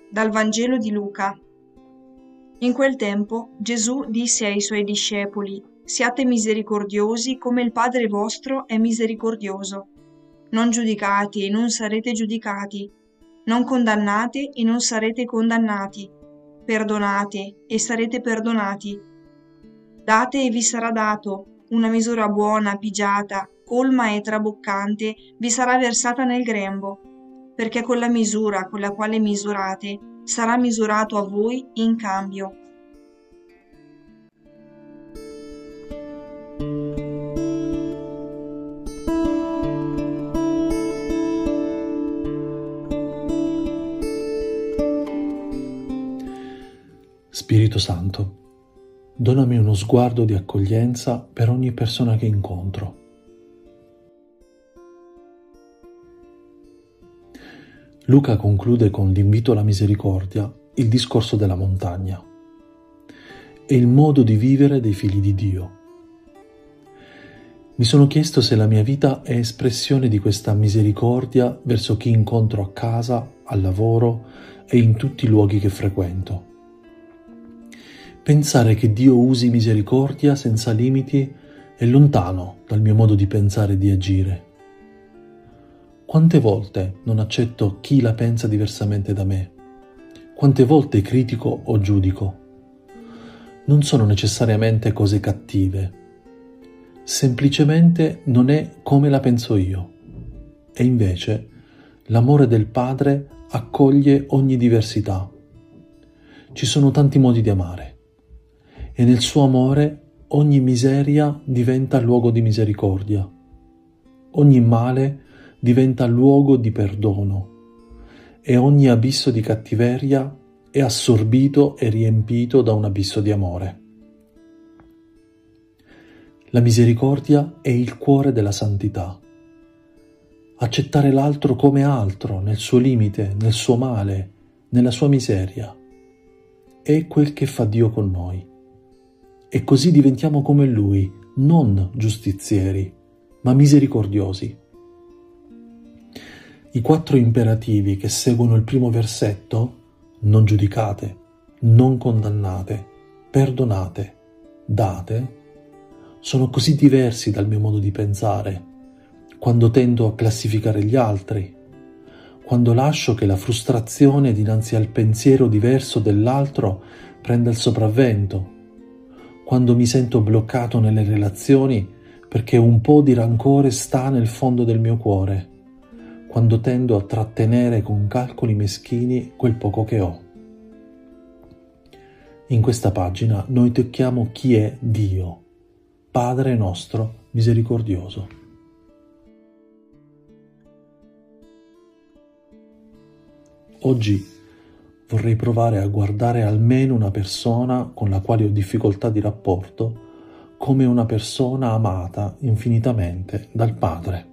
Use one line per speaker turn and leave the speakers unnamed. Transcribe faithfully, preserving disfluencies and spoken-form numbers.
Dal Vangelo di Luca. In quel tempo Gesù disse ai suoi discepoli: Siate misericordiosi come il Padre vostro è misericordioso. Non giudicate e non sarete giudicati. Non condannate e non sarete condannati. Perdonate e sarete perdonati. Date e vi sarà dato. Una misura buona, pigiata, colma e traboccante vi sarà versata nel grembo. Perché con la misura con la quale misurate sarà misurato a voi in cambio.
Spirito Santo, donami uno sguardo di accoglienza per ogni persona che incontro. Luca conclude con l'invito alla misericordia il discorso della montagna. È il modo di vivere dei figli di Dio. Mi sono chiesto se la mia vita è espressione di questa misericordia verso chi incontro a casa, al lavoro e in tutti i luoghi che frequento. Pensare che Dio usi misericordia senza limiti è lontano dal mio modo di pensare e di agire. Quante volte non accetto chi la pensa diversamente da me? Quante volte critico o giudico? Non sono necessariamente cose cattive. Semplicemente non è come la penso io. E invece l'amore del Padre accoglie ogni diversità. Ci sono tanti modi di amare. E nel suo amore ogni miseria diventa luogo di misericordia. Ogni male diventa luogo di perdono e ogni abisso di cattiveria è assorbito e riempito da un abisso di amore. La misericordia è il cuore della santità. Accettare l'altro come altro, nel suo limite, nel suo male, nella sua miseria. È quel che fa Dio con noi. E così diventiamo come Lui, non giustizieri, ma misericordiosi. I quattro imperativi che seguono il primo versetto, non giudicate, non condannate, perdonate, date, sono così diversi dal mio modo di pensare, quando tendo a classificare gli altri, quando lascio che la frustrazione dinanzi al pensiero diverso dell'altro prenda il sopravvento, quando mi sento bloccato nelle relazioni perché un po' di rancore sta nel fondo del mio cuore, quando tendo a trattenere con calcoli meschini quel poco che ho. In questa pagina noi tocchiamo chi è Dio, Padre nostro misericordioso. Oggi vorrei provare a guardare almeno una persona con la quale ho difficoltà di rapporto come una persona amata infinitamente dal Padre.